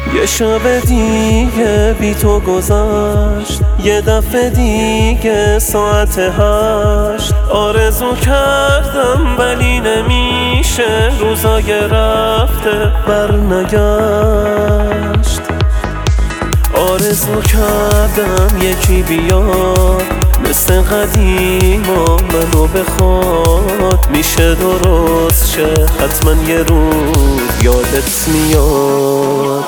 یه شب دیگه بی تو گذشت، یه دفعه دیگه ساعت 8. آرزو کردم ولی نمیشه، روزای رفته برنگشت. آرزو کردم یکی بیاد مثل قدیما منو بخواد، میشه درست شه حتما یه روز یادت میاد.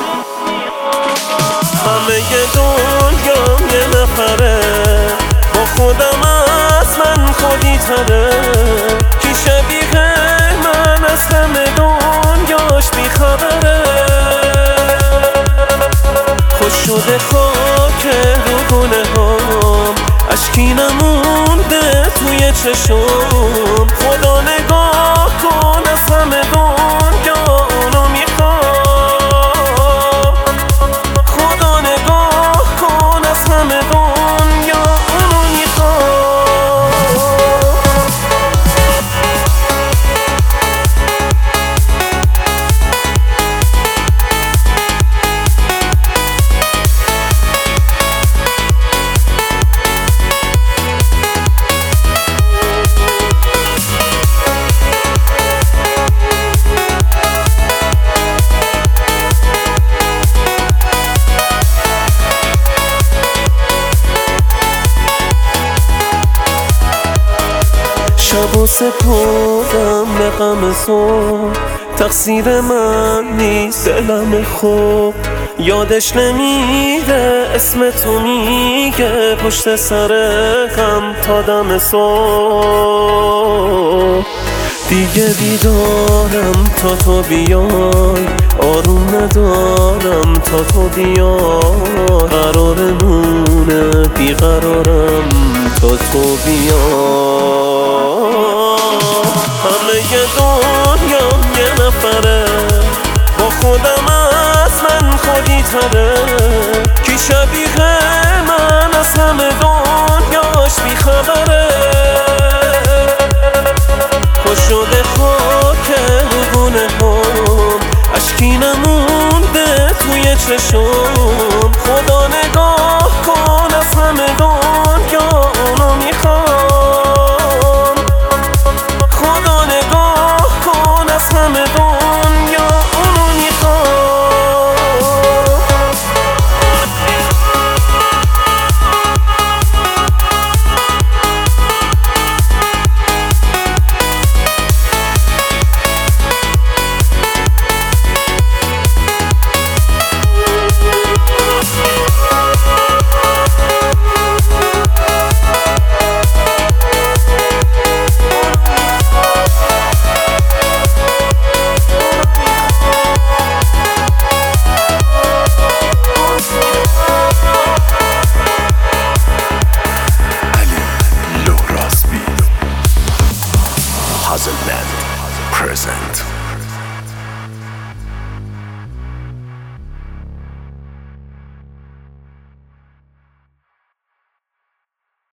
همه دنیام یه نفره، با خودم از من خودی تره. کی شبیه من از همه دنیاش بیخبره. خوش شده خاک رو گونه هام، اشکی نمونده توی چشم. خدا نگاه کن از همه دنیا اونو میخوام. خدا نگاه کن از همه دنیا اونو میخوام. شب و سپردم به غم صبح، تقصیر من نیست دلم خوب. یادش نمیره اسم تو میگه پشت سر غم تا دم صبح. دیگه بیدارم تا تو بیای، آروم ندارم تا تو بیای. قرارمونه بیقرارم تا تو بیای. همه دنیام یه نفره، با خودم از من خودی تره. کی شبیه من از همه دنیاش بیخبره. خوش شده خاک رو گونه هم، اشکی نمونده توی چشم. خدا نگاه کن از همه دنیا اونو میخوام. خدا نگاه کن از همه دنیا اونو میخوام. Hazelnet present.